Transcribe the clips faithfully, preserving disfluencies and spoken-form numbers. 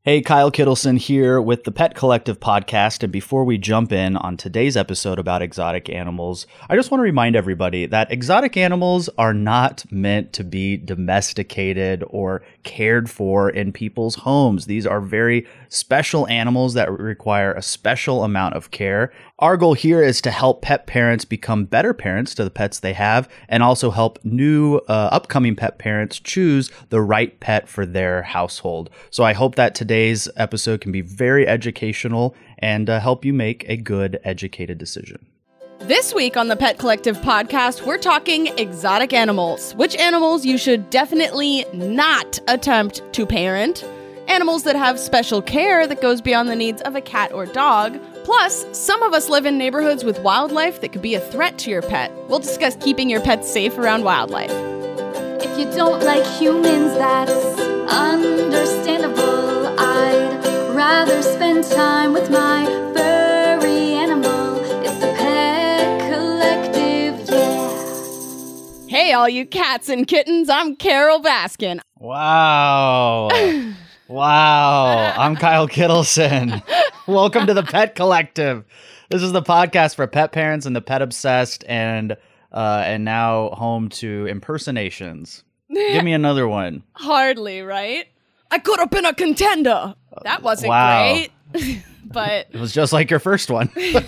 Hey, Kyle Kittleson here with the Pet Collective podcast. And before we jump in on today's episode about exotic animals, I just want to remind everybody that exotic animals are not meant to be domesticated or cared for in people's homes. These are very special animals that require a special amount of care. Our goal here is to help pet parents become better parents to the pets they have and also help new uh, upcoming pet parents choose the right pet for their household. So I hope that today's episode can be very educational and uh, help you make a good, educated decision. This week on the Pet Collective podcast, we're talking exotic animals. Which animals you should definitely not attempt to parent. Animals that have special care that goes beyond the needs of a cat or dog. Plus, some of us live in neighborhoods with wildlife that could be a threat to your pet. We'll discuss keeping your pets safe around wildlife. If you don't like humans, that's understandable. I'd rather spend time with my furry animal. It's the Pet Collective, yeah. Hey, all you cats and kittens, I'm Carol Baskin. Wow. Wow. I'm Kyle Kittleson. Welcome to the Pet Collective. This is the podcast for pet parents and the pet obsessed and uh, and now home to impersonations. Give me another one. Hardly, right? I could have been a contender. That wasn't Wow. great. But It was just like your first one. we're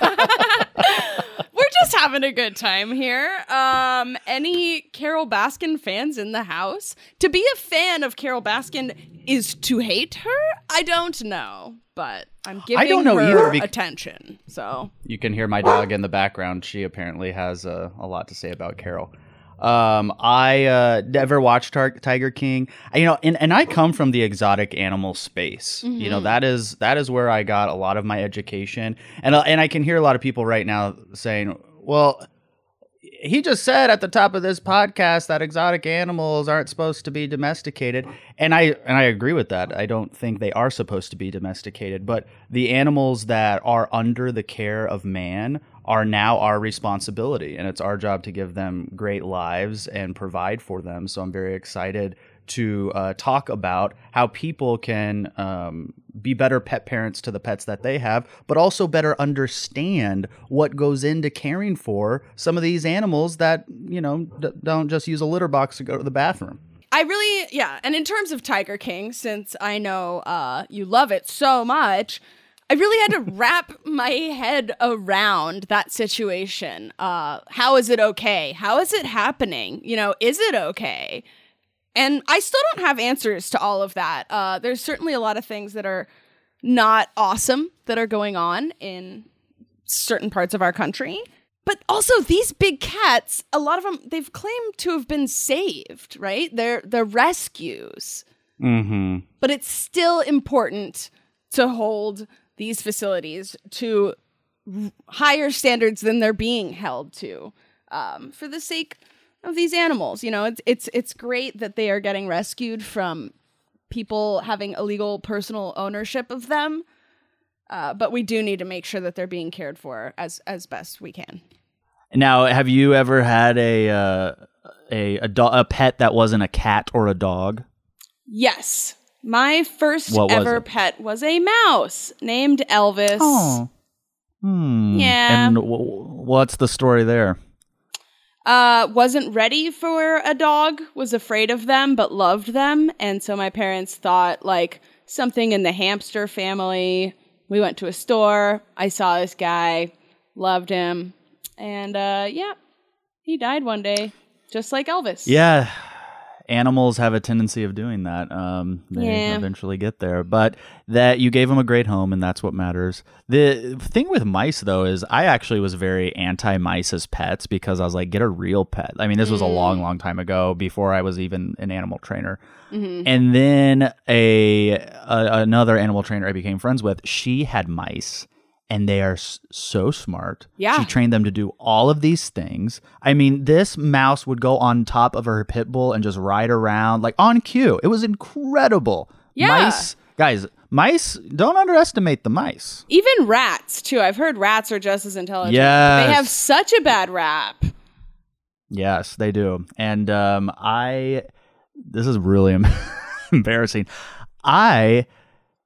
just having a good time here. Um, any Carol Baskin fans in the house? To be a fan of Carol Baskin is to hate her? I don't know, but I'm giving don't know her either, bec- attention. So You can hear my dog in the background. She apparently has uh, a lot to say about Carol. Um, I uh, never watched Tar- Tiger King. I, you know, and, and I come from the exotic animal space. Mm-hmm. You know, that is that is where I got a lot of my education. And uh, and I can hear a lot of people right now saying, "Well, he just said at the top of this podcast that exotic animals aren't supposed to be domesticated." And I and I agree with that. I don't think they are supposed to be domesticated, but the animals that are under the care of man are now our responsibility, and it's our job to give them great lives and provide for them. So I'm very excited to uh, talk about how people can um, be better pet parents to the pets that they have, but also better understand what goes into caring for some of these animals that, you know, d- don't just use a litter box to go to the bathroom. I really, yeah. And in terms of Tiger King, since I know uh, you love it so much, I really had to wrap my head around that situation. Uh, how is it okay? How is it happening? You know, is it okay? And I still don't have answers to all of that. Uh, there's certainly a lot of things that are not awesome that are going on in certain parts of our country. But also these big cats, a lot of them, they've claimed to have been saved, right? They're, they're rescues. Mm-hmm. But it's still important to hold these facilities to r- higher standards than they're being held to, um, for the sake of these animals. You know, it's it's it's great that they are getting rescued from people having illegal personal ownership of them, uh, but we do need to make sure that they're being cared for as as best we can. Now, have you ever had a uh, a a, do- a pet that wasn't a cat or a dog? Yes. My first What was ever it? pet was a mouse named Elvis. Oh. Hmm. Yeah. And w- what's the story there? Uh, wasn't ready for a dog, was afraid of them, but loved them. And so my parents thought, like, something in the hamster family. We went to a store. I saw this guy, loved him. And, uh, yeah, he died one day, just like Elvis. Yeah. Animals have a tendency of doing that. Um, they Yeah. eventually get there, but that you gave them a great home, and that's what matters. The thing with mice, though, is I actually was very anti-mice as pets because I was like, get a real pet. I mean, this was a long, long time ago before I was even an animal trainer. Mm-hmm. And then a, a another animal trainer I became friends with, she had mice. And they are s- so smart. Yeah. She trained them to do all of these things. I mean, this mouse would go on top of her pit bull and just ride around like on cue. It was incredible. Yeah. Mice, guys, mice, don't underestimate the mice. Even rats, too. I've heard rats are just as intelligent. Yes. They have such a bad rap. Yes, they do. And um, I, this is really em- embarrassing. I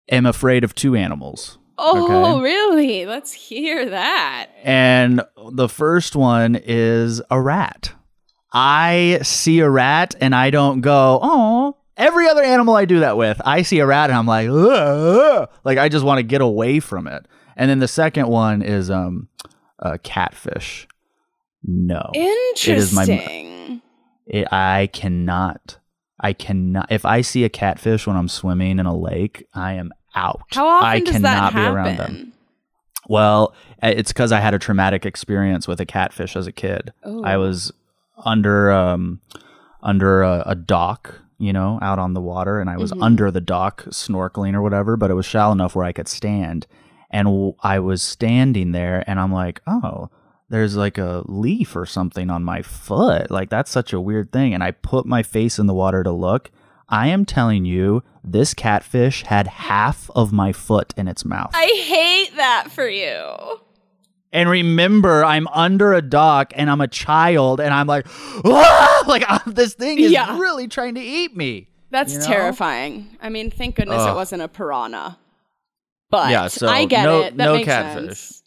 am afraid of two animals. Oh, okay? really? Let's hear that. And the first one is a rat. I see a rat and I don't go, oh. Every other animal I do that with, I see a rat and I'm like, ugh, like I just want to get away from it. And then the second one is um, a catfish. No. Interesting. It is my, it, I cannot, I cannot, if I see a catfish when I'm swimming in a lake, I am out. How often I does cannot that be happen? around them. Well, it's because I had a traumatic experience with a catfish as a kid. Ooh. I was under um, under a, a dock, you know, out on the water, and I was Mm-hmm. under the dock snorkeling or whatever, but it was shallow enough where I could stand. And w- I was standing there, and I'm like, oh, there's like a leaf or something on my foot. Like, that's such a weird thing. And I put my face in the water to look. I am telling you, this catfish had half of my foot in its mouth. I hate that for you. And remember, I'm under a dock and I'm a child and I'm like, ah! like I'm, this thing is Yeah. really trying to eat me. That's You know? terrifying. I mean, thank goodness Ugh. it wasn't a piranha. But Yeah, so I get no- it. That no makes catfish. sense.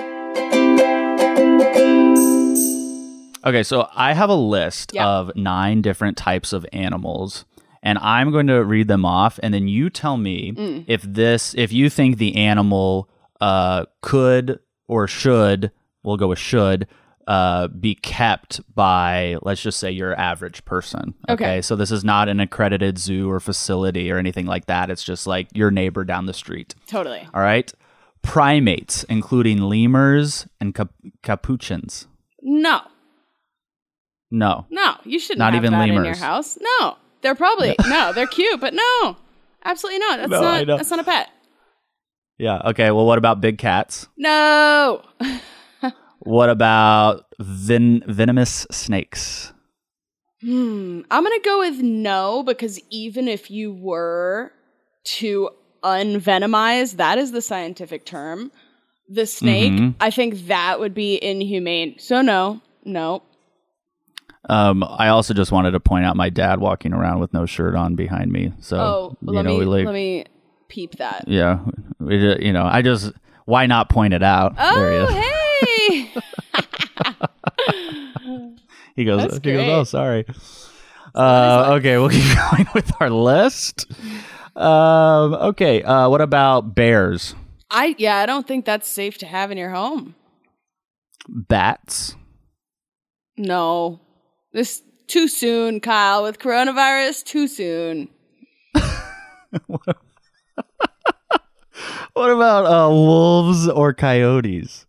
Okay, so I have a list Yeah. of nine different types of animals, and I'm going to read them off, and then you tell me Mm. if this, if you think the animal uh, could or should, we'll go with should, uh, be kept by, let's just say, your average person. Okay? Okay. So this is not an accredited zoo or facility or anything like that. It's just like your neighbor down the street. Totally. All right? Primates, including lemurs and cap- capuchins. No. No. No. You shouldn't Not have even that in your lemurs. house. No. They're probably no, they're cute, but no. Absolutely not. That's No, I not know. that's not a pet. Yeah. Okay. Well, what about big cats? No. What about ven- venomous snakes? Hmm. I'm going to go with no because even if you were to unvenomize, that is the scientific term, the snake, Mhm. I think that would be inhumane. So no. No. Um, I also just wanted to point out my dad walking around with no shirt on behind me. So, Oh, you let know, me we like, let me peep that. yeah, we ju- you know, I just, why not point it out? there Oh, he is. hey. He goes, That's he goes, great. oh, sorry. Uh, okay, we'll keep going with our list. Um, okay, uh, what about bears? I yeah, I don't think that's safe to have in your home. Bats? No. This too soon, Kyle, with coronavirus, too soon. What about uh, wolves or coyotes?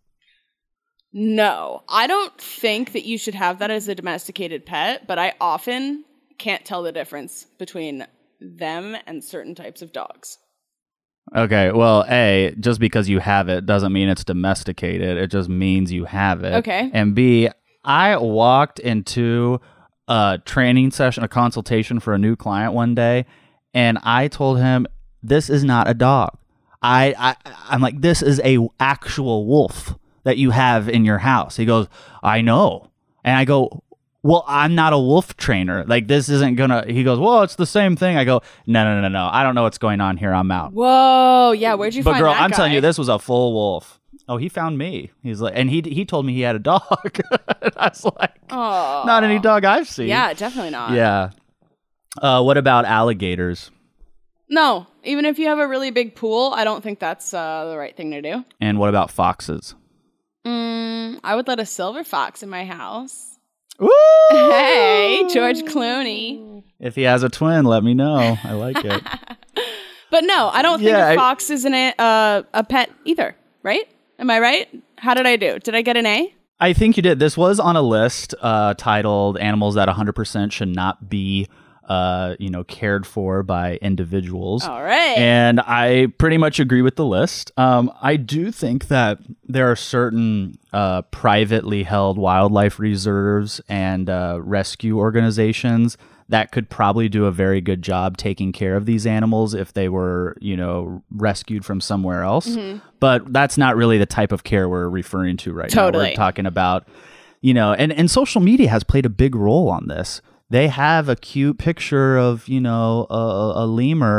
No. I don't think that you should have that as a domesticated pet, but I often can't tell the difference between them and certain types of dogs. Okay, well, A, just because you have it doesn't mean it's domesticated. It just means you have it. Okay. And B, I walked into a training session, a consultation for a new client one day, and I told him, this is not a dog. I, I I'm like, this is a actual wolf that you have in your house. He goes, I know. And I go, well, I'm not a wolf trainer. Like, this isn't gonna, he goes, well, it's the same thing. I go, no, no, no, no. I don't know what's going on here. I'm out. Whoa, yeah, where'd you But find girl, that I'm telling guy? you, this was a full wolf. Oh, he found me. He's like, and he he told me he had a dog. I was like, Oh. not any dog I've seen. Yeah, definitely not. Yeah. Uh, what about alligators? No, even if you have a really big pool, I don't think that's uh, the right thing to do. And what about foxes? Mm, I would let a silver fox in my house. Ooh! Hey, George Clooney. If he has a twin, let me know. I like it. But no, I don't think Yeah, a I- fox is an a, uh, a pet either, right? Am I right? How did I do? Did I get an A? I think you did. This was on a list uh, titled "Animals That one hundred percent Should Not Be, uh, you know, Cared For by Individuals." All right. And I pretty much agree with the list. Um, I do think that there are certain uh, privately held wildlife reserves and uh, rescue organizations that could probably do a very good job taking care of these animals if they were, you know, rescued from somewhere else. Mm-hmm. But that's not really the type of care we're referring to right now. Totally. We're talking about, you know, and, and social media has played a big role on this. They have a cute picture of, you know, a, a lemur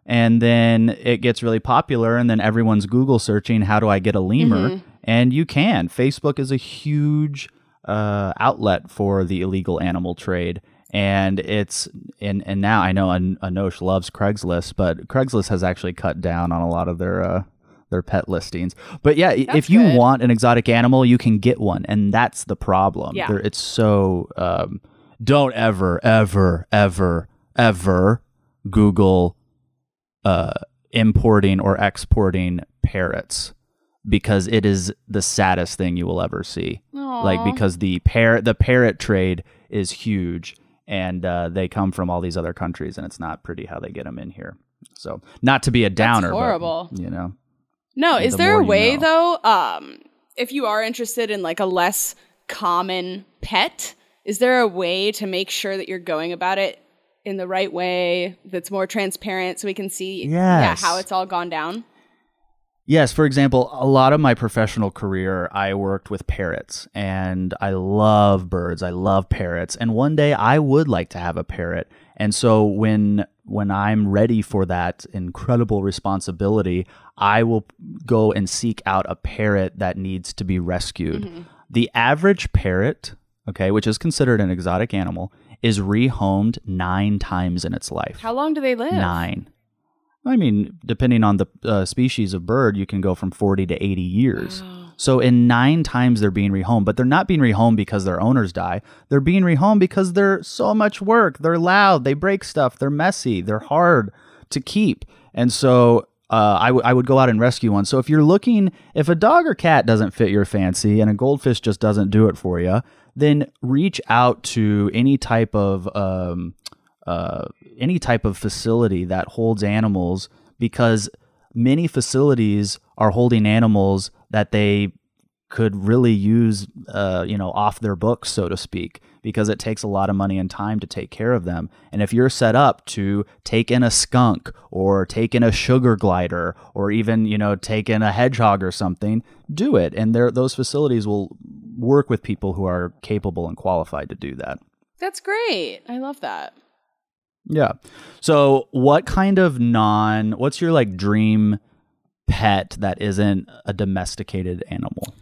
and then it gets really popular, and then everyone's Google searching, how do I get a lemur? Mm-hmm. And you can. Facebook is a huge uh, outlet for the illegal animal trade. And it's and, and now I know An- Anosh loves Craigslist, but Craigslist has actually cut down on a lot of their uh, their pet listings. But yeah, that's if you good. want an exotic animal, you can get one, and that's the problem. Yeah. There, it's so um, don't ever, ever, ever, ever Google uh, importing or exporting parrots, because it is the saddest thing you will ever see. Aww. Like because the parrot the parrot trade is huge. And uh, they come from all these other countries, and it's not pretty how they get them in here. So, not to be a downer, That's horrible. But, you know. No, is the there a way you know. though? Um, if you are interested in like a less common pet, is there a way to make sure that you're going about it in the right way, that's more transparent, so we can see yes. yeah, how it's all gone down? Yes, for example, a lot of my professional career, I worked with parrots, and I love birds. I love parrots. And one day I would like to have a parrot. And so when when I'm ready for that incredible responsibility, I will go and seek out a parrot that needs to be rescued. Mm-hmm. The average parrot, okay, which is considered an exotic animal, is rehomed nine times in its life. How long do they live? Nine. I mean, depending on the uh, species of bird, you can go from forty to eighty years. Wow. So in nine times they're being rehomed, but they're not being rehomed because their owners die. They're being rehomed because they're so much work. They're loud. They break stuff. They're messy. They're hard to keep. And so uh, I, w- I would go out and rescue one. So if you're looking, if a dog or cat doesn't fit your fancy and a goldfish just doesn't do it for you, then reach out to any type of um, uh, any type of facility that holds animals, because many facilities are holding animals that they could really use, uh, you know, off their books, so to speak, because it takes a lot of money and time to take care of them. And if you're set up to take in a skunk or take in a sugar glider or even, you know, take in a hedgehog or something, do it. And there, those facilities will work with people who are capable and qualified to do that. That's great. I love that. Yeah. So what kind of non, what's your like dream pet that isn't a domesticated animal?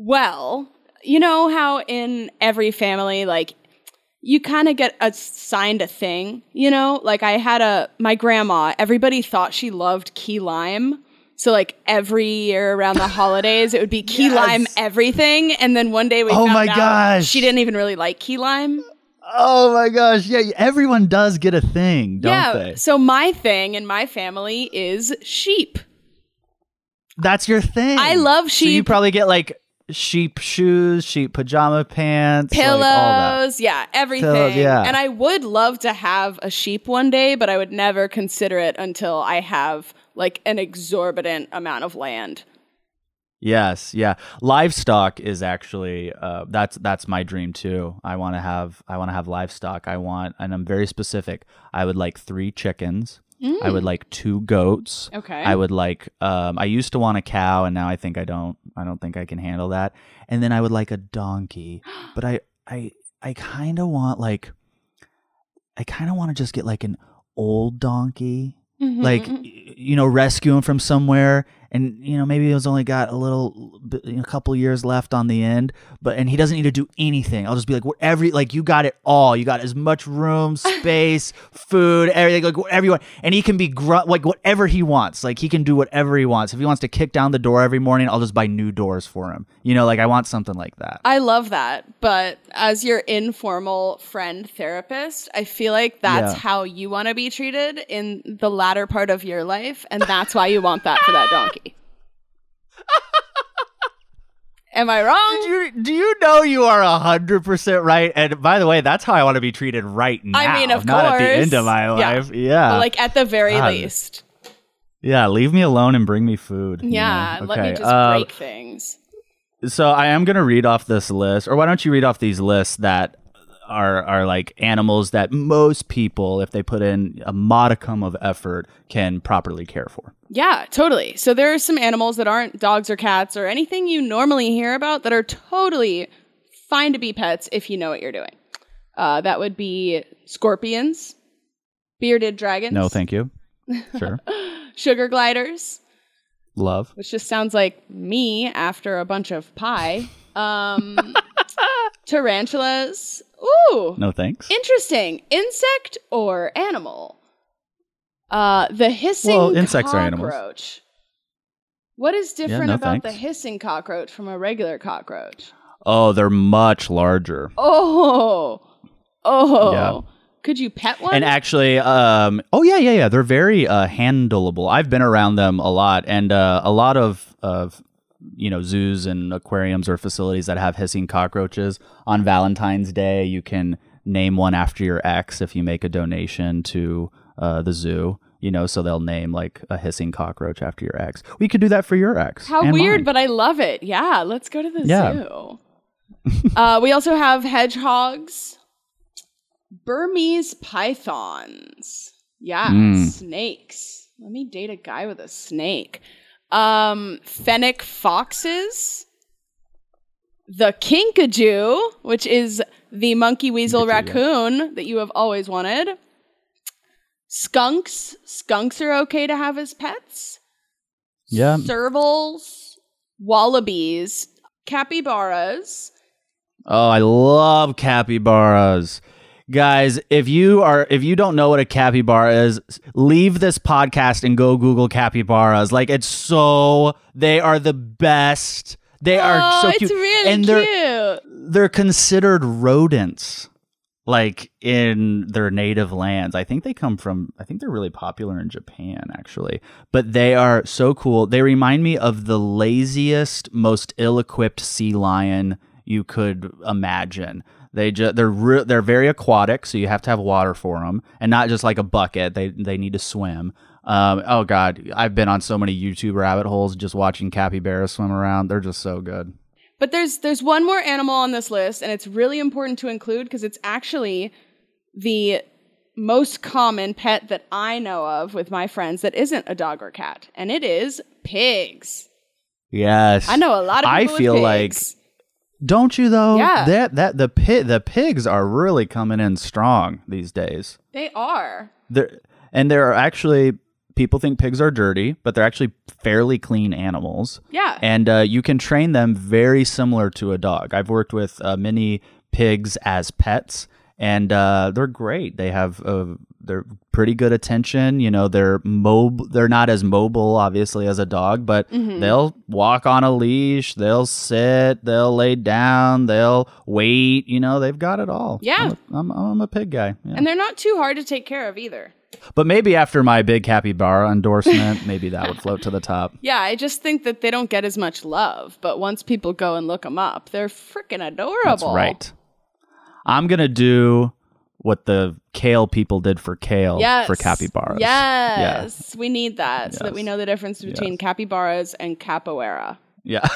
Well, you know how in every family, like, you kind of get assigned a thing, you know? Like, I had a, my grandma, everybody thought she loved key lime. So, like, every year around the holidays, it would be key yes. lime everything. And then one day we oh found my out gosh. she didn't even really like key lime. Oh my gosh. Yeah, everyone does get a thing, don't yeah, they? So my thing in my family is sheep. That's your thing. I love sheep. So you probably get like sheep shoes, sheep pajama pants, pillows, like all that. yeah, everything. Pillows, yeah. And I would love to have a sheep one day, but I would never consider it until I have like an exorbitant amount of land. Yes, yeah. Livestock is actually uh, that's that's my dream too. I want to have I want to have livestock. I want, and I'm very specific. I would like three chickens. Mm. I would like two goats. Okay. I would like um I used to want a cow, and now I think I don't I don't think I can handle that. And then I would like a donkey. But I I I kind of want like I kind of want to just get like an old donkey. Mm-hmm. Like, you know, rescue him from somewhere, and, you know, maybe he's only got a little, a couple years left on the end, but, and he doesn't need to do anything. I'll just be like, whatever, like, you got it all. You got as much room, space, food, everything, like, whatever you want. And he can be, gr- like, whatever he wants. Like, he can do whatever he wants. If he wants to kick down the door every morning, I'll just buy new doors for him. You know, like, I want something like that. I love that. But as your informal friend therapist, I feel like that's yeah. how you want to be treated in the latter part of your life. And that's why you want that for that donkey. Am I wrong? Do you, do you know you are one hundred percent right? And by the way, that's how I want to be treated right now. I mean, of not course. Not at the end of my life. Yeah. yeah. But like at the very God. least. Yeah, leave me alone and bring me food. Yeah, you know? let okay. me just uh, break things. So I am going to read off this list. Or why don't you read off these lists that are are like animals that most people, if they put in a modicum of effort, can properly care for. Yeah, totally. So there are some animals that aren't dogs or cats or anything you normally hear about that are totally fine to be pets if you know what you're doing. Uh, that would be scorpions, bearded dragons. No, thank you. Sure. Sugar gliders, Love. which just sounds like me after a bunch of pie. Um, tarantulas. Ooh. No thanks. Interesting. Insect or animal? Uh, the hissing Well, insects are cockroach. animals. What is different no about thanks. the hissing cockroach from a regular cockroach? Oh, they're much larger. Oh. Oh. Yeah. Could you pet one? And actually, um, oh yeah, yeah, yeah, they're very uh, handleable. I've been around them a lot, and uh, a lot of of you know zoos and aquariums or facilities that have hissing cockroaches. On Valentine's Day, you can name one after your ex if you make a donation to uh, the zoo. You know, so they'll name like a hissing cockroach after your ex. We could do that for your ex. How and weird, mine. but I love it. Yeah, let's go to the Yeah. zoo. uh, we also have hedgehogs. Burmese pythons. Yeah, Mm. snakes. Let me date a guy with a snake. Um, fennec foxes. The kinkajou, which is the monkey weasel Kinkajou, yeah. raccoon that you have always wanted. Skunks. Skunks are okay to have as pets. Yeah. Servals. Wallabies. Capybaras. Oh, I love capybaras. Guys, if you are if you don't know what a capybara is, leave this podcast and go Google capybaras. Like it's so they are the best. They are Oh, so it's cute. really and they're cute. they're considered rodents like in their native lands. I think they come from I think they're really popular in Japan actually. But they are so cool. They remind me of the laziest, most ill-equipped sea lion you could imagine. They just they're re- they're very aquatic, so you have to have water for them, and not just like a bucket. They they need to swim. Um, oh God, I've been on so many YouTube rabbit holes just watching capybaras swim around. They're just so good. But there's there's one more animal on this list, and it's really important to include because it's actually the most common pet that I know of with my friends that isn't a dog or cat, and it is pigs. Yes, I know a lot of people I feel with like. pigs. Don't you though? Yeah. That that the pit the pigs are really coming in strong these days. They are. They're, and there are actually people think pigs are dirty, but they're actually fairly clean animals. Yeah. And uh, you can train them very similar to a dog. I've worked with uh, many pigs as pets, and uh, they're great. They have uh, they're pretty good attention. You know, they're mob. They're not as mobile, obviously, as a dog, but Mm-hmm. they'll walk on a leash. They'll sit. They'll lay down. They'll wait. You know, they've got it all. Yeah. I'm a, I'm, I'm a pig guy. Yeah. And they're not too hard to take care of either. But maybe after my big capybara endorsement, maybe that would float to the top. Yeah, I just think that they don't get as much love. But once people go and look them up, they're freaking adorable. That's right. I'm going to do what the kale people did for kale Yes. for capybaras. Yes. We need that so that we Yes. know the difference between Yes. capybaras and capoeira. Yeah.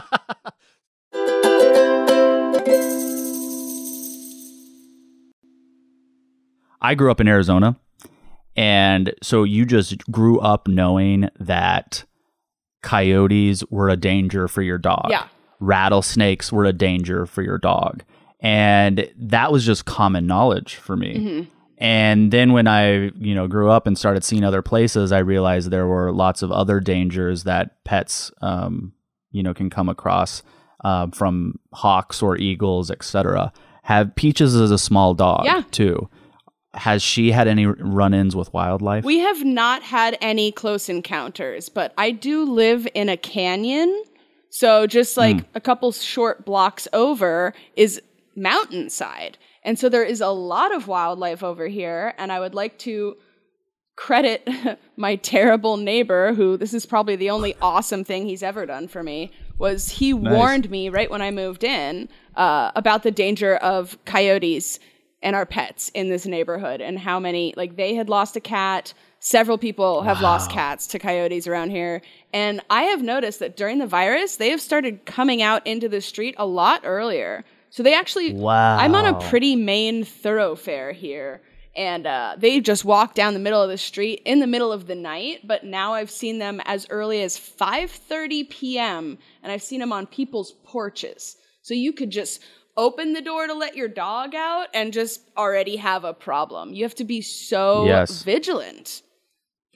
I grew up in Arizona. And so you just grew up knowing that coyotes were a danger for your dog. Yeah. Rattlesnakes were a danger for your dog. And that was just common knowledge for me. Mm-hmm. And then when I, you know, grew up and started seeing other places, I realized there were lots of other dangers that pets, um, you know, can come across uh, from hawks or eagles, et cetera. Have Peaches is a small dog Yeah. too. Has she had any run-ins with wildlife? We have not had any close encounters, but I do live in a canyon. So just like Hmm. a couple short blocks over is mountainside. And so there is a lot of wildlife over here. And I would like to credit my terrible neighbor, who this is probably the only awesome thing he's ever done for me, was he Nice. warned me right when I moved in uh, about the danger of coyotes and our pets in this neighborhood and how many, like they had lost a cat. Several people have lost cats to coyotes around here. And I have noticed that during the virus, they have started coming out into the street a lot earlier. So they actually, Wow. I'm on a pretty main thoroughfare here. And uh, they just walk down the middle of the street in the middle of the night. But now I've seen them as early as five thirty p.m. And I've seen them on people's porches. So you could just open the door to let your dog out and just already have a problem. You have to be so Yes. vigilant.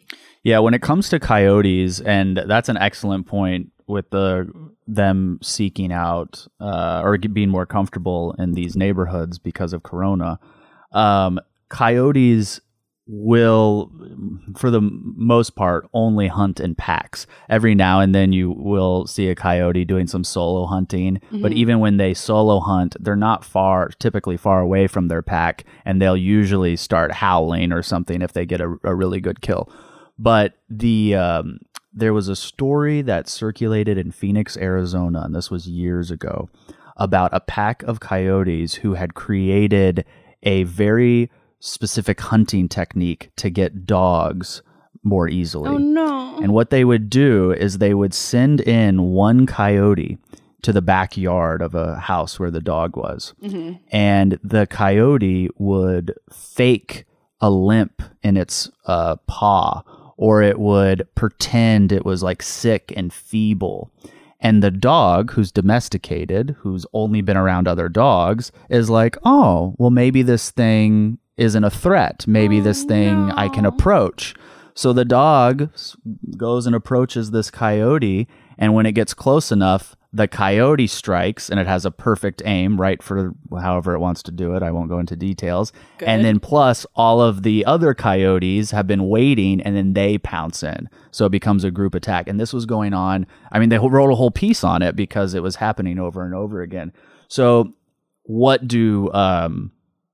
Yeah, when it comes to coyotes, and that's an excellent point with the them seeking out uh, or being more comfortable in these neighborhoods because of Corona. Um, coyotes will, for the most part, only hunt in packs. Every now and then you will see a coyote doing some solo hunting, mm-hmm. but even when they solo hunt, they're not far, typically far away from their pack, and they'll usually start howling or something if they get a, a really good kill. But the um, there was a story that circulated in Phoenix, Arizona, and this was years ago, about a pack of coyotes who had created a very specific hunting technique to get dogs more easily. Oh, no. And what they would do is they would send in one coyote to the backyard of a house where the dog was. Mm-hmm. And the coyote would fake a limp in its uh, paw, or it would pretend it was like sick and feeble. And the dog, who's domesticated, who's only been around other dogs, is like, oh, well, maybe this thing isn't a threat. Maybe oh, this thing no. I can approach. So the dog goes and approaches this coyote, and when it gets close enough, the coyote strikes, and it has a perfect aim, right, for however it wants to do it. I won't go into details. Good. And then plus, all of the other coyotes have been waiting, and then they pounce in. So it becomes a group attack. And this was going on. I mean, they wrote a whole piece on it because it was happening over and over again. So what do um,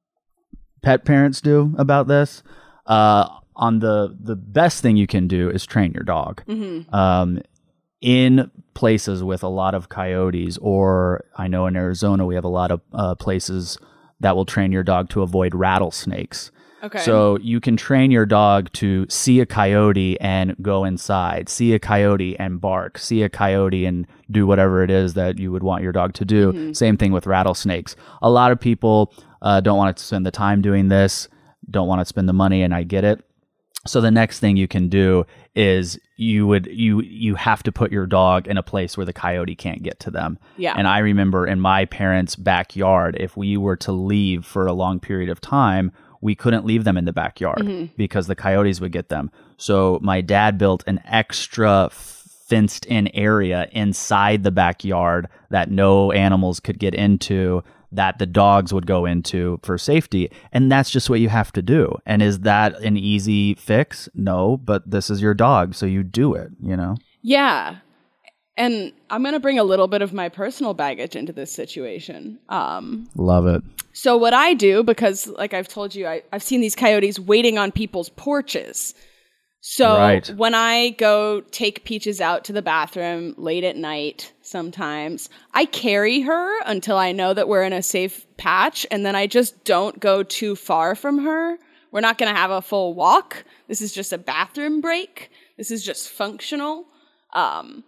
pet parents do about this? Uh, on the, the best thing you can do is train your dog. Mm-hmm. Um, in places with a lot of coyotes, or I know in Arizona we have a lot of uh, places that will train your dog to avoid rattlesnakes. Okay. So you can train your dog to see a coyote and go inside, see a coyote and bark, see a coyote and do whatever it is that you would want your dog to do. Mm-hmm. Same thing with rattlesnakes. A lot of people uh, don't want to spend the time doing this, don't want to spend the money, and I get it. So the next thing you can do is you would you you have to put your dog in a place where the coyote can't get to them. Yeah. And I remember in my parents' backyard, if we were to leave for a long period of time, we couldn't leave them in the backyard mm-hmm. because the coyotes would get them. So my dad built an extra fenced in area inside the backyard that no animals could get into, that the dogs would go into for safety. And that's just what you have to do. And is that an easy fix? No, but this is your dog, so you do it, you know? Yeah. And I'm going to bring a little bit of my personal baggage into this situation. Um, Love it. So what I do, because like I've told you, I, I've seen these coyotes waiting on people's porches. So right. when I go take Peaches out to the bathroom late at night, sometimes I carry her until I know that we're in a safe patch, and then I just don't go too far from her. We're not going to have a full walk. This is just a bathroom break. This is just functional. Um,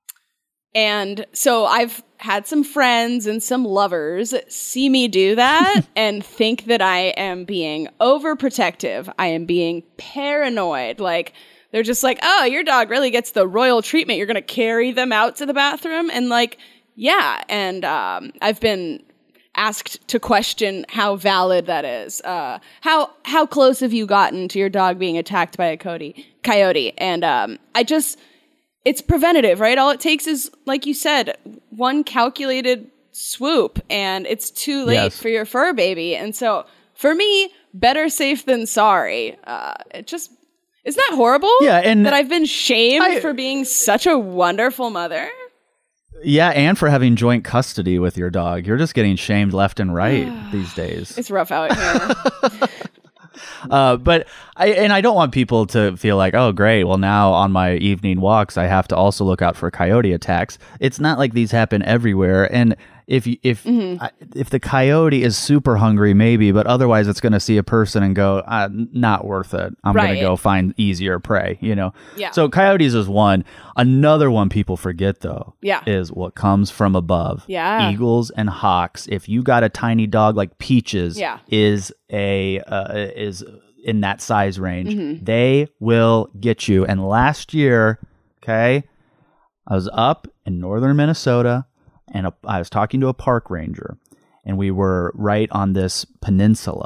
and so I've had some friends and some lovers see me do that and think that I am being overprotective. I am being paranoid. Like, they're just like, oh, your dog really gets the royal treatment. You're going to carry them out to the bathroom? And like, yeah. And um, I've been asked to question how valid that is. Uh, how how close have you gotten to your dog being attacked by a coyote? Coyote. And um, I just... It's preventative, right? All it takes is, like you said, one calculated swoop, and it's too late yes. for your fur baby. And so, for me, better safe than sorry. Uh, it just, isn't that horrible? Yeah, and that I've been shamed I, for being such a wonderful mother. Yeah, and for having joint custody with your dog. You're just getting shamed left and right these days. It's rough out here. Uh, but I and I don't want people to feel like, oh, great. Well, now on my evening walks, I have to also look out for coyote attacks. It's not like these happen everywhere. And if if mm-hmm. if the coyote is super hungry, maybe, but otherwise, it's going to see a person and go, uh, not worth it. I'm right. going to go find easier prey. You know. Yeah. So coyotes is one. Another one people forget though. Yeah. Is what comes from above. Yeah. Eagles and hawks. If you got a tiny dog like Peaches, yeah. is a uh, is in that size range, mm-hmm. they will get you. And last year, okay, I was up in northern Minnesota, and a, I was talking to a park ranger, and we were right on this peninsula,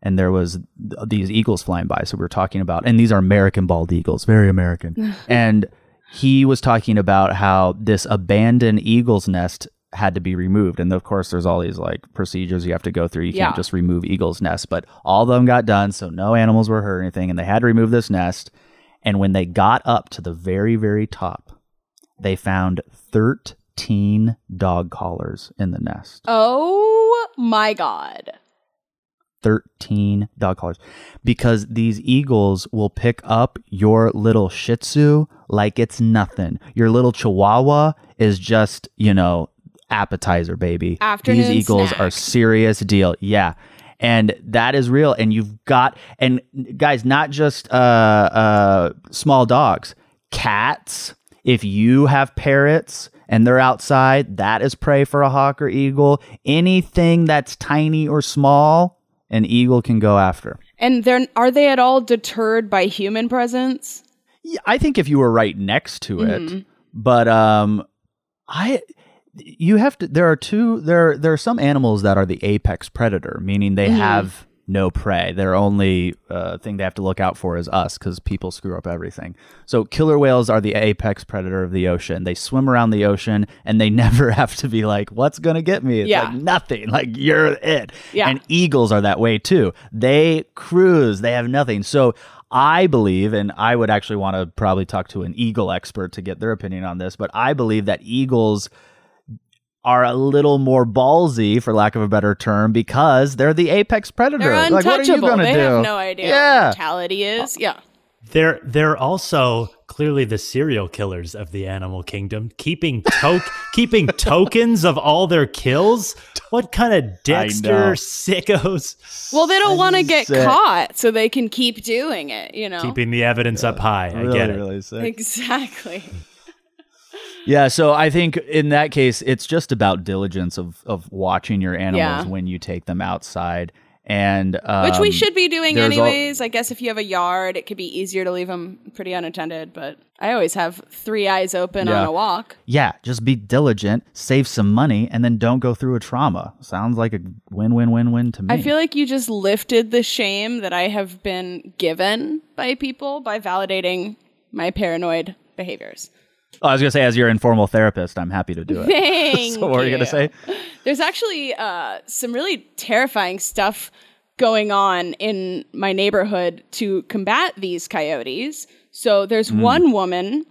and there was th- these eagles flying by. So we were talking about, and these are American bald eagles, very American. And he was talking about how this abandoned eagle's nest had to be removed. And of course, there's all these like procedures you have to go through. You Yeah. can't just remove eagle's nest, but all of them got done. So no animals were hurt or anything. And they had to remove this nest. And when they got up to the very, very top, they found thirteen dog collars in the nest. Oh my God. thirteen dog collars, because these eagles will pick up your little Shih Tzu like it's nothing. Your little Chihuahua is just, you know, appetizer, baby. Afternoon These eagles snack. are serious deal. Yeah. And that is real. And you've got, and guys, not just uh, uh, small dogs, cats. If you have parrots and they're outside, that is prey for a hawk or eagle. Anything that's tiny or small, an eagle can go after. And they're are they at all deterred by human presence? Yeah, I think if you were right next to it, Mm-hmm. but um, I, you have to. There are two. There, there are some animals that are the apex predator, meaning they Mm-hmm. have no prey. Their only uh, thing they have to look out for is us, because people screw up everything. So killer whales are the apex predator of the ocean. They swim around the ocean, and they never have to be like, "What's gonna get me?" It's Yeah. like nothing. Like you're it. Yeah. And eagles are that way too. They cruise. They have nothing. So I believe, and I would actually want to probably talk to an eagle expert to get their opinion on this, but I believe that eagles are a little more ballsy, for lack of a better term, because they're the apex predator. They're Like, what are you untouchable. gonna They do? have no idea Yeah. what mortality is. Yeah. They're they're also clearly the serial killers of the animal kingdom, keeping to- keeping tokens of all their kills. What kind of Dexter know. sickos? Well, they don't want to get sick. caught, so they can keep doing it, you know? Keeping the evidence up high. I Really, get it. really sick. Exactly. Yeah, so I think in that case, it's just about diligence of of watching your animals Yeah. when you take them outside, and um, Which we should be doing there's al- anyways. I guess if you have a yard, it could be easier to leave them pretty unattended, but I always have three eyes open Yeah. on a walk. Yeah, just be diligent, save some money, and then don't go through a trauma. Sounds like a win-win-win-win to me. I feel like you just lifted the shame that I have been given by people by validating my paranoid behaviors. Oh, I was gonna say, as your informal therapist, I'm happy to do it. Thank So what were you gonna say? There's actually uh, some really terrifying stuff going on in my neighborhood to combat these coyotes. So there's Hmm. one woman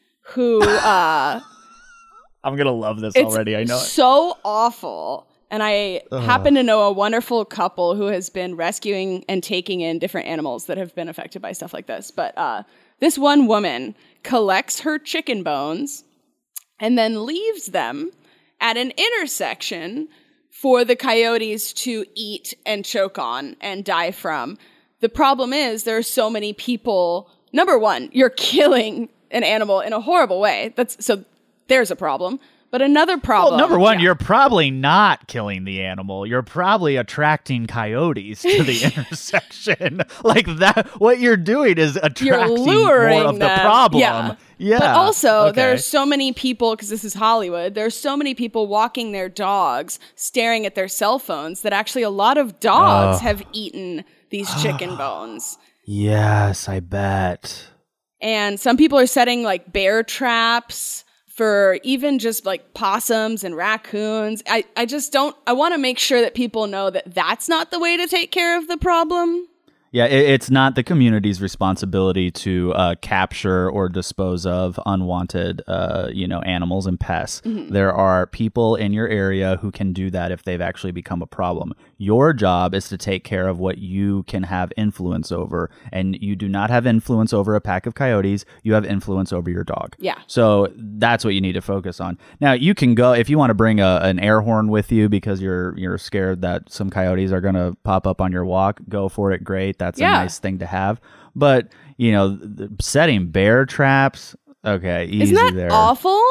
who uh, I'm gonna love this it's already. I know it. so awful. And I happen to know a wonderful couple who has been rescuing and taking in different animals that have been affected by stuff like this. But uh, this one woman collects her chicken bones and then leaves them at an intersection for the coyotes to eat and choke on and die from. The problem is there are so many people. Number one, you're killing an animal in a horrible way. That's so there's a problem. But another problem. Well, number one, Yeah. you're probably not killing the animal. You're probably attracting coyotes to the intersection. Like that, what you're doing is attracting You're luring more of the them. problem. Yeah. Yeah. But also, Okay. there's so many people, because this is Hollywood, there's so many people walking their dogs, staring at their cell phones, that actually a lot of dogs Oh. have eaten these chicken bones. Yes, I bet. And some people are setting like bear traps for even just like possums and raccoons. I, I just don't, I want to make sure that people know that that's not the way to take care of the problem. Yeah, it, it's not the community's responsibility to uh, capture or dispose of unwanted, uh, you know, animals and pests. Mm-hmm. There are people in your area who can do that if they've actually become a problem. Your job is to take care of what you can have influence over, and you do not have influence over a pack of coyotes. You have influence over your dog. Yeah. So that's what you need to focus on. Now, you can go if you want to bring a, an air horn with you because you're you're scared that some coyotes are going to pop up on your walk. Go for it. Great. That's Yeah. a nice thing to have. But, you know, th- setting bear traps, okay, easy Isn't that there. awful?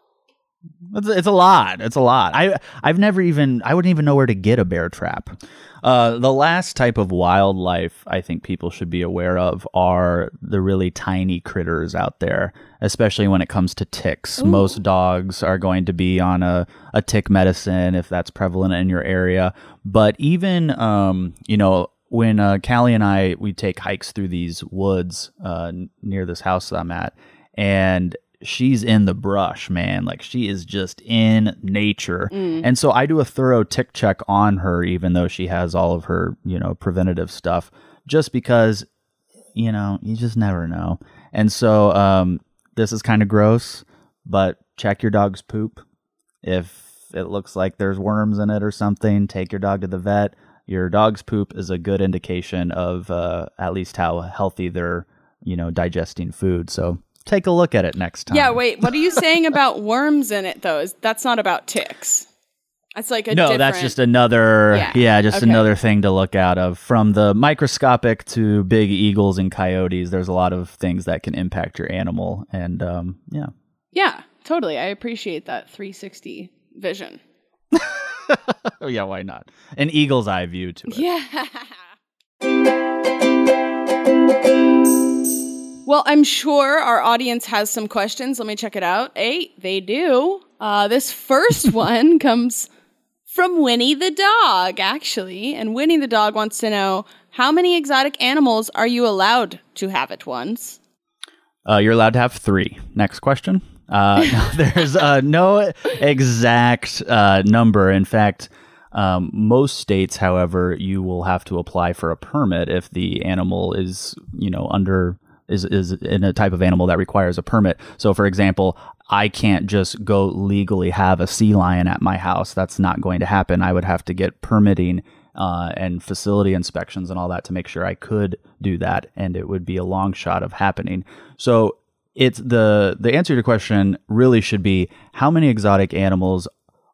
It's, it's a lot. It's a lot. I I've never even I wouldn't even know where to get a bear trap. Uh, the last type of wildlife I think people should be aware of are the really tiny critters out there, especially when it comes to ticks. Ooh. Most dogs are going to be on a, a tick medicine if that's prevalent in your area. But even, um, you know, when uh, Callie and I, we take hikes through these woods uh, n- near this house that I'm at, and she's in the brush, man. Like, she is just in nature. Mm. And so I do a thorough tick check on her, even though she has all of her, you know, preventative stuff, just because, you know, you just never know. And so um, this is kind of gross, but check your dog's poop. If it looks like there's worms in it or something, take your dog to the vet. Your dog's poop is a good indication of uh, at least how healthy they're, you know, digesting food. So take a look at it next time. Yeah, wait, what are you saying about worms in it, though? Is- That's not about ticks. That's like a no, different... that's just another, Yeah, yeah, just okay. another thing to look out of. From the microscopic to big eagles and coyotes, there's a lot of things that can impact your animal. And um, yeah. Yeah, totally. I appreciate that three sixty vision. Oh, yeah, why not? An eagle's eye view to it. Yeah. Well, I'm sure our audience has some questions. Let me check it out. Hey, they do. Uh, this first one comes from Winnie the dog, actually. And Winnie the dog wants to know, how many exotic animals are you allowed to have at once? Uh, you're allowed to have three. Next question. Uh, no, there's uh, no exact uh, number. In fact, um, most states, however, you will have to apply for a permit if the animal is, you know, under is is in a type of animal that requires a permit. So, for example, I can't just go legally have a sea lion at my house. That's not going to happen. I would have to get permitting uh, and facility inspections and all that to make sure I could do that, and it would be a long shot of happening. So it's the the answer to your question really should be, how many exotic animals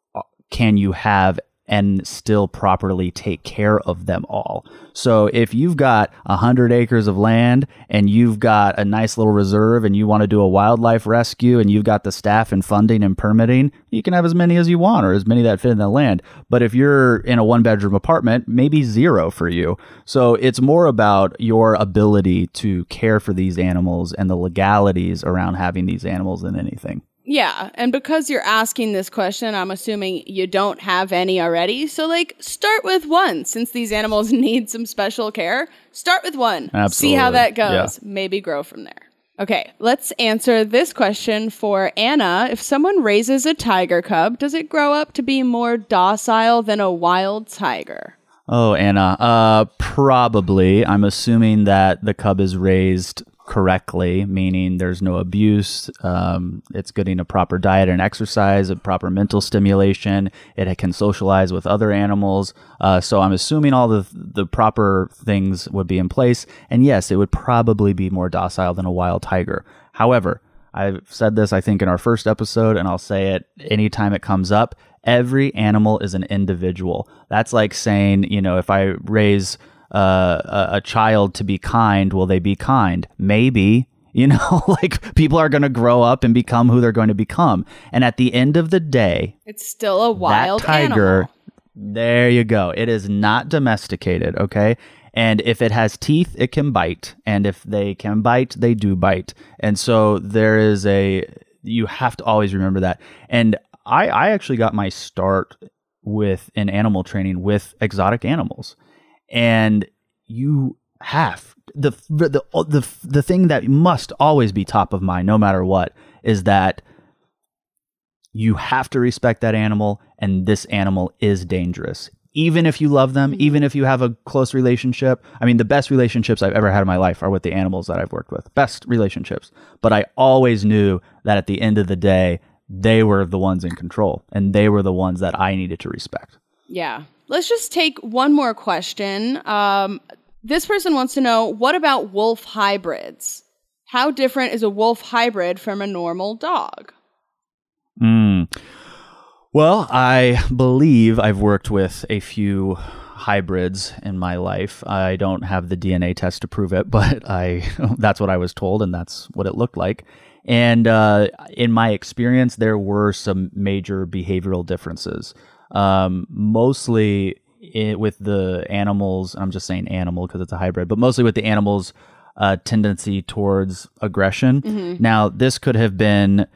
can you have and still properly take care of them all? So if you've got a hundred acres of land and you've got a nice little reserve and you want to do a wildlife rescue and you've got the staff and funding and permitting, you can have as many as you want, or as many that fit in the land. But if you're in a one bedroom apartment, maybe zero for you. So it's more about your ability to care for these animals and the legalities around having these animals than anything. Yeah, and because you're asking this question, I'm assuming you don't have any already. So, like, start with one. Since these animals need some special care, start with one. Absolutely. See how that goes. Yeah. Maybe grow from there. Okay, let's answer this question for Anna. If someone raises a tiger cub, does it grow up to be more docile than a wild tiger? Oh, Anna, uh, probably. I'm assuming that the cub is raised correctly, meaning there's no abuse. Um, it's getting a proper diet and exercise, a proper mental stimulation. It can socialize with other animals. Uh, so I'm assuming all the the proper things would be in place. And yes, it would probably be more docile than a wild tiger. However, I've said this, I think, in our first episode, and I'll say it anytime it comes up. Every animal is an individual. That's like saying, you know, if I raise Uh, a, a child to be kind, will they be kind? Maybe, you know, like, people are going to grow up and become who they're going to become. And at the end of the day, It's still a wild that tiger, animal. there you go. It is not domesticated, okay? And if it has teeth, it can bite. And if they can bite, they do bite. And so there is a, you have to always remember that. And I, I actually got my start with in animal training with exotic animals. And you have the, the the the thing that must always be top of mind, no matter what, is that you have to respect that animal, and this animal is dangerous. Even if you love them, even if you have a close relationship. I mean, the best relationships I've ever had in my life are with the animals that I've worked with. Best relationships. But I always knew that at the end of the day, they were the ones in control, and they were the ones that I needed to respect. Yeah. Let's just take one more question. Um, this person wants to know, what about wolf hybrids? How different is a wolf hybrid from a normal dog? Mm. Well, I believe I've worked with a few hybrids in my life. I don't have the D N A test to prove it, but I that's what I was told, and that's what it looked like. And uh, in my experience, there were some major behavioral differences. Um, mostly it, with the animals, I'm just saying animal because it's a hybrid, but mostly with the animals' uh, tendency towards aggression. Mm-hmm. Now, this could have been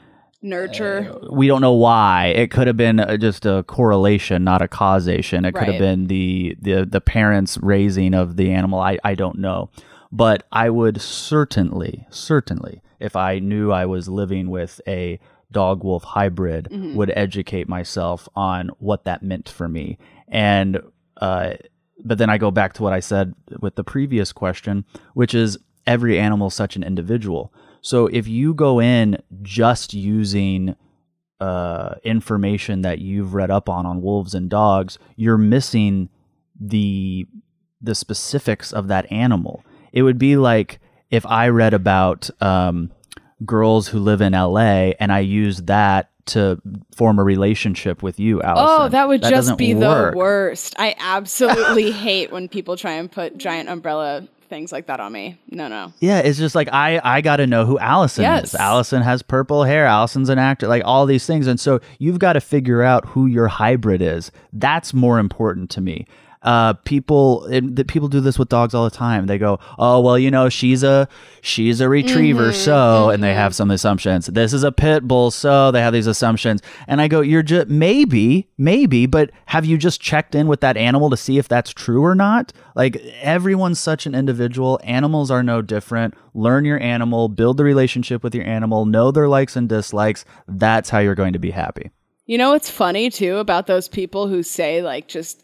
nurture. Uh, we don't know why. It could have been uh, just a correlation, not a causation. It could have Right. been the, the the parents' raising of the animal. I, I don't know. But I would certainly, certainly, if I knew I was living with a dog-wolf hybrid, Mm-hmm. would educate myself on what that meant for me. And uh, but then I go back to what I said with the previous question, which is every animal is such an individual. So if you go in just using uh, information that you've read up on on wolves and dogs, you're missing the the specifics of that animal. It would be like if I read about um, girls who live in L A and I used that to form a relationship with you, Allison. Oh, that would just doesn't be work. the worst. I absolutely hate when people try and put giant umbrella things like that on me. No, no. Yeah, it's just like I I got to know who Allison Yes. is. Allison has purple hair. Allison's an actor. Like all these things, and so you've got to figure out who your hybrid is. That's more important to me. Uh, people it, the, people do this with dogs all the time. They go, oh well, you know, she's a she's a retriever, Mm-hmm, so, and they have some assumptions. This is a pit bull, so they have these assumptions. And I go, you're just maybe, maybe, but have you just checked in with that animal to see if that's true or not? Like everyone's such an individual. Animals are no different. Learn your animal, build the relationship with your animal, know their likes and dislikes. That's how you're going to be happy. You know what's funny too about those people who say like just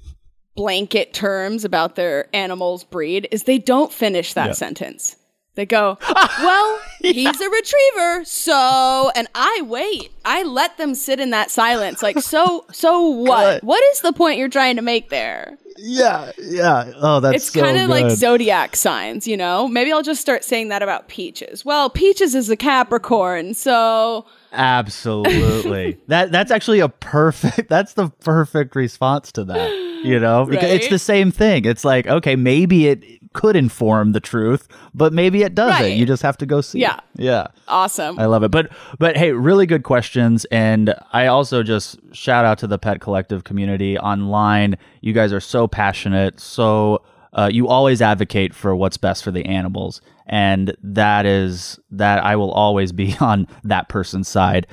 blanket terms about their animal's breed is they don't finish that Yeah. sentence. They go, well, he's a retriever, so, and I wait. I let them sit in that silence. Like, so, so what? Good. What is the point you're trying to make there? Yeah, yeah. Oh, that's It's kind of like zodiac signs, you know? Maybe I'll just start saying that about Peaches. Well, Peaches is a Capricorn, so Absolutely. that that's actually a perfect that's the perfect response to that, you know? Because it's Right? the same thing. It's like, okay, maybe it could inform the truth, but maybe it doesn't. Right. You just have to go see. Yeah. It. Yeah. awesome. I love it. But but hey, really good questions. And I also just shout out to the Pet Collective community online. You guys are so passionate, so uh, you always advocate for what's best for the animals. And that is that I will always be on that person's side.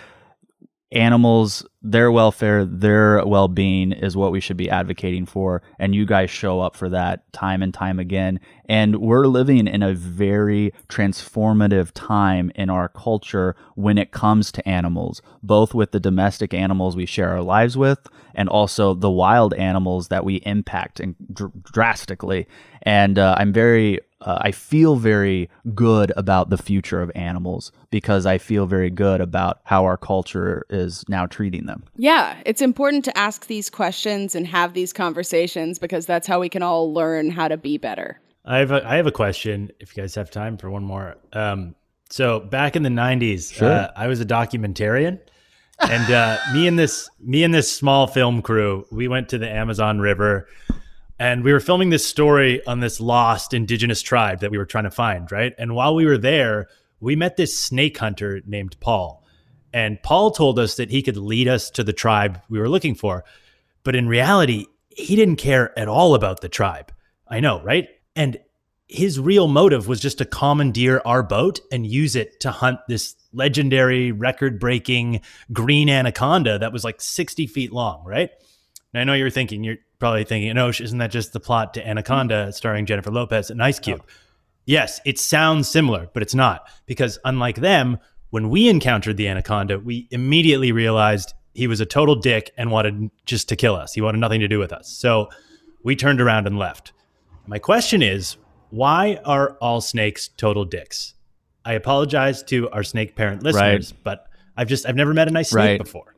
Animals, their welfare, their well-being is what we should be advocating for, and you guys show up for that time and time again. And we're living in a very transformative time in our culture when it comes to animals, both with the domestic animals we share our lives with and also the wild animals that we impact and dr- drastically. And uh, I'm very Uh, I feel very good about the future of animals because I feel very good about how our culture is now treating them. Yeah, it's important to ask these questions and have these conversations because that's how we can all learn how to be better. I have a, I have a question. If you guys have time for one more. Um, so back in the nineties, Sure. uh, I was a documentarian, and uh, me and this me and this small film crew, we went to the Amazon River. And we were filming this story on this lost indigenous tribe that we were trying to find, right? And while we were there, we met this snake hunter named Paul. And Paul told us that he could lead us to the tribe we were looking for. But in reality, he didn't care at all about the tribe. I know, right? And his real motive was just to commandeer our boat and use it to hunt this legendary, record-breaking green anaconda that was like sixty feet long, right? And I know you're thinking, you're probably thinking, no, isn't that just the plot to Anaconda starring Jennifer Lopez and Ice Cube? Oh. Yes, it sounds similar, but it's not. Because unlike them, when we encountered the anaconda, we immediately realized he was a total dick and wanted just to kill us. He wanted nothing to do with us. So we turned around and left. My question is, why are all snakes total dicks? I apologize to our snake parent listeners, Right. but I've just, I've never met a nice snake Right. before.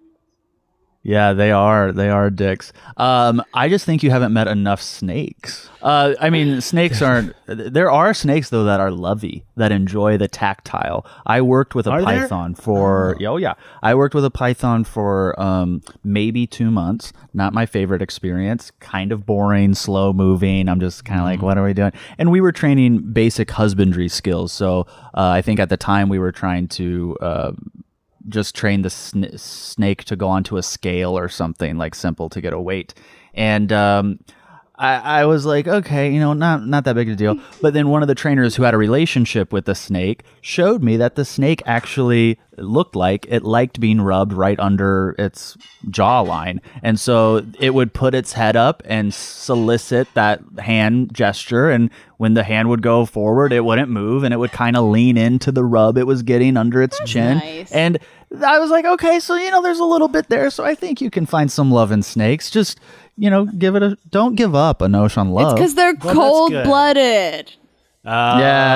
Yeah, they are. They are dicks. Um, I just think you haven't met enough snakes. Uh, I mean, snakes aren't. There are snakes though that are lovey, that enjoy the tactile. I worked with a Are there? python for. Oh. oh yeah, I worked with a python for um, maybe two months. Not my favorite experience. Kind of boring, slow moving. I'm just kind of like, what are we doing? And we were training basic husbandry skills. So uh, I think at the time we were trying to. Uh, just train the sn- snake to go onto a scale or something like simple to get a weight. And um, I, I was like, okay, you know, not not that big a deal. But then one of the trainers who had a relationship with the snake showed me that the snake actually looked like it liked being rubbed right under its jawline. And so it would put its head up and solicit that hand gesture. And when the hand would go forward, it wouldn't move and it would kind of lean into the rub it was getting under its That's chin. nice. And I was like, okay, so, you know, there's a little bit there. So I think you can find some love in snakes. Just, you know, give it a, don't give up, Anosh, on love. It's because they're that's cold good. blooded. Uh,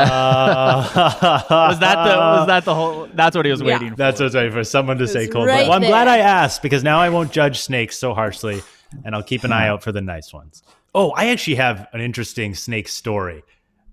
Yeah. was that the, was that the whole, that's what he was Yeah. waiting for. That's what's right for someone to say was cold right blood. Well, I'm glad there. I asked because now I won't judge snakes so harshly and I'll keep an eye out for the nice ones. Oh, I actually have an interesting snake story.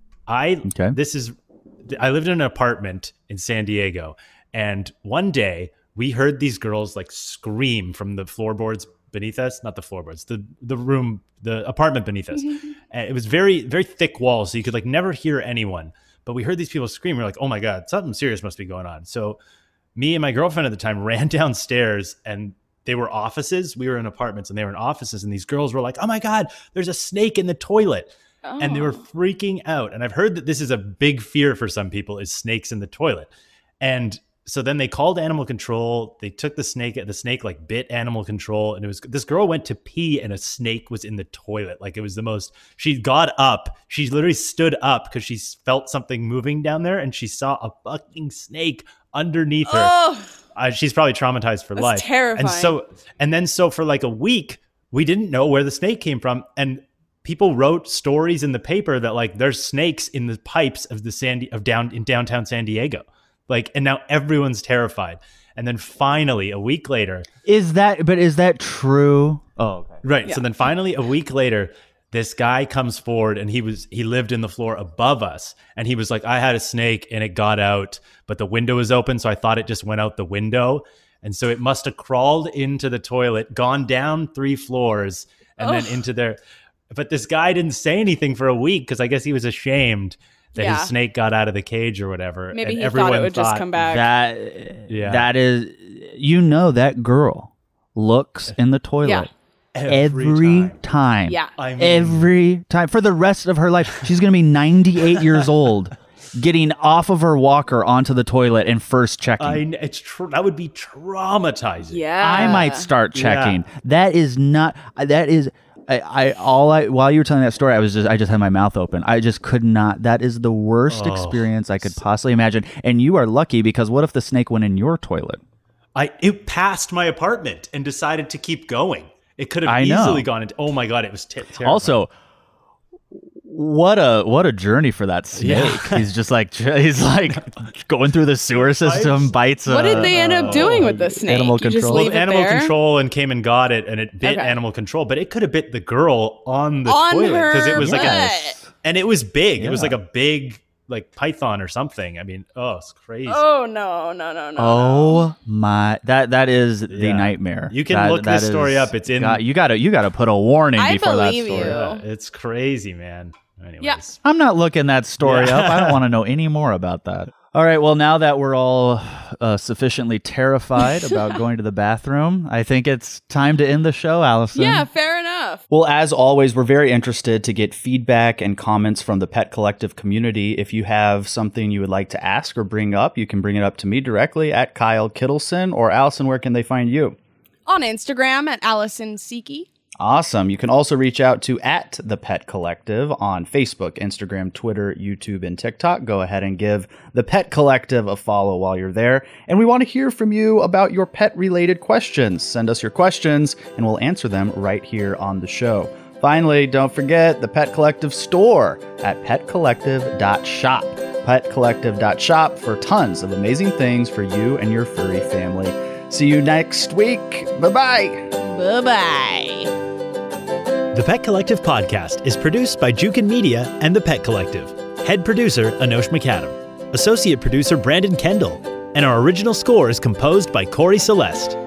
I, Okay. this is, I lived in an apartment in San Diego and one day we heard these girls like scream from the floorboards beneath us, not the floorboards, the, the room, the apartment beneath us. And it was very, very thick walls. So you could like never hear anyone, but we heard these people scream. We're like, oh my God, something serious must be going on. So me and my girlfriend at the time ran downstairs and they were offices. We were in apartments and they were in offices. And these girls were like, oh my God, there's a snake in the toilet. Oh. And they were freaking out. And I've heard that this is a big fear for some people is snakes in the toilet. And so then they called animal control. They took the snake, the snake like bit animal control. And it was, this girl went to pee and a snake was in the toilet. Like it was the most, she got up. She literally stood up because she felt something moving down there and she saw a fucking snake underneath her. Oh, Uh, she's probably traumatized for That's life. terrifying. And so, and then so for like a week, we didn't know where the snake came from. And people wrote stories in the paper that like there's snakes in the pipes of the San of down in downtown San Diego. Like, and now everyone's terrified. And then finally, a week later, Is that, but is that true? Oh, okay. right. Yeah. So then finally, a week later, this guy comes forward and he was, he lived in the floor above us. And he was like, I had a snake and it got out, but the window was open. So I thought it just went out the window. And so it must have crawled into the toilet, gone down three floors and then Ugh. into there. But this guy didn't say anything for a week because I guess he was ashamed that Yeah. his snake got out of the cage or whatever. maybe and he everyone thought it would just thought- come back. That, Yeah. that is, you know, that girl looks in the toilet Yeah. every, time. time. Yeah. I mean, Every time for the rest of her life. She's going to be ninety-eight years old, getting off of her walker onto the toilet and first checking. I, it's tr- that would be traumatizing. Yeah. I might start Yeah. checking. That is not. That is. I, I all I while you were telling that story, I was just I just had my mouth open. I just could not. That is the worst Oh, experience I could possibly imagine. And you are lucky because what if the snake went in your toilet? I it passed my apartment and decided to keep going. It could have I know. easily gone into. Oh my God, it was ter- terrifying. Also, what a what a journey for that snake. Yeah. He's just like he's like going through the sewer system, bites. What a- did they end up doing with the snake? animal You just control. leave well, it animal there? control and came and got it, and it bit Okay. animal control, but it could have bit the girl on the On toilet because her it was like a, butt. and it was big. It was Yeah. like a big like python or something. I mean, oh, it's crazy. Oh no, no, no, no. Oh my! That that is the Yeah. nightmare. You can That- look that this story is- up. It's in- God, you gotta you gotta put a warning I before that believe story. you. Yeah, it's crazy, man. Anyways. Yeah. I'm not looking that story Yeah. up. I don't want to know any more about that. All right. Well, now that we're all uh, sufficiently terrified about going to the bathroom, I think it's time to end the show, Allison. Yeah, fair enough. Well, as always, we're very interested to get feedback and comments from the Pet Collective community. If you have something you would like to ask or bring up, you can bring it up to me directly at Kyle Kittleson. Or Allison, where can they find you? On Instagram at Allison Seeky. Awesome. You can also reach out to at the Pet Collective on Facebook, Instagram, Twitter, YouTube, and TikTok. Go ahead and give the Pet Collective a follow while you're there. And we want to hear from you about your pet-related questions. Send us your questions, and we'll answer them right here on the show. Finally, don't forget the Pet Collective store at pet collective dot shop. pet collective dot shop for tons of amazing things for you and your furry family. See you next week. Bye-bye. Bye-bye. The Pet Collective podcast is produced by Jukin Media and The Pet Collective. Head producer, Anosh McAdam. Associate producer, Brandon Kendall. And our original score is composed by Corey Celeste.